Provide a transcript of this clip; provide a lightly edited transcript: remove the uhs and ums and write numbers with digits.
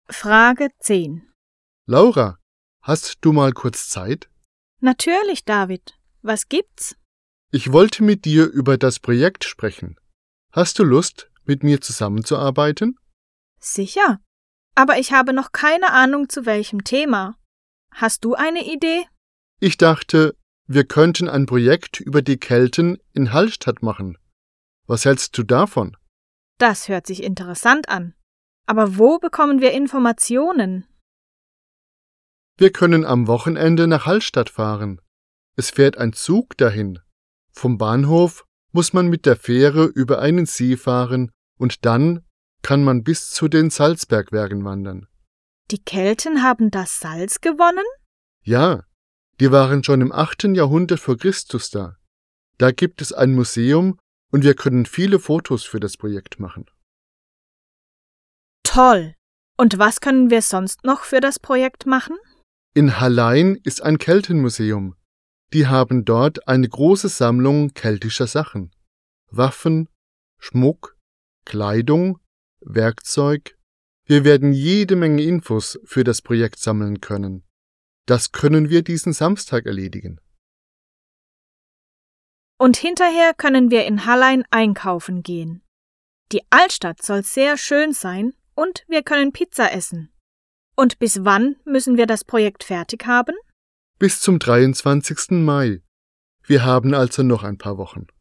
Frage 10. Laura, hast du mal kurz Zeit? Natürlich, David. Was gibt's? Ich wollte mit dir über das Projekt sprechen. Hast du Lust, mit mir zusammenzuarbeiten? Sicher. Aber ich habe noch keine Ahnung, zu welchem Thema. Hast du eine Idee? Ich dachte, wir könnten ein Projekt über die Kelten in Hallstatt machen. Was hältst du davon? Das hört sich interessant an. Aber wo bekommen wir Informationen? Wir können am Wochenende nach Hallstatt fahren. Es fährt ein Zug dahin. Vom Bahnhof muss man mit der Fähre über einen See fahren und dann kann man bis zu den Salzbergwerken wandern. Die Kelten haben das Salz gewonnen? Ja, die waren schon im 8. Jahrhundert vor Christus da. Da gibt es ein Museum und wir können viele Fotos für das Projekt machen. Toll! Und was können wir sonst noch für das Projekt machen? In Hallein ist ein Keltenmuseum. Die haben dort eine große Sammlung keltischer Sachen. Waffen, Schmuck, Kleidung, Werkzeug. Wir werden jede Menge Infos für das Projekt sammeln können. Das können wir diesen Samstag erledigen. Und hinterher können wir in Hallein einkaufen gehen. Die Altstadt soll sehr schön sein und wir können Pizza essen. Und bis wann müssen wir das Projekt fertig haben? Bis zum 23. Mai. Wir haben also noch ein paar Wochen.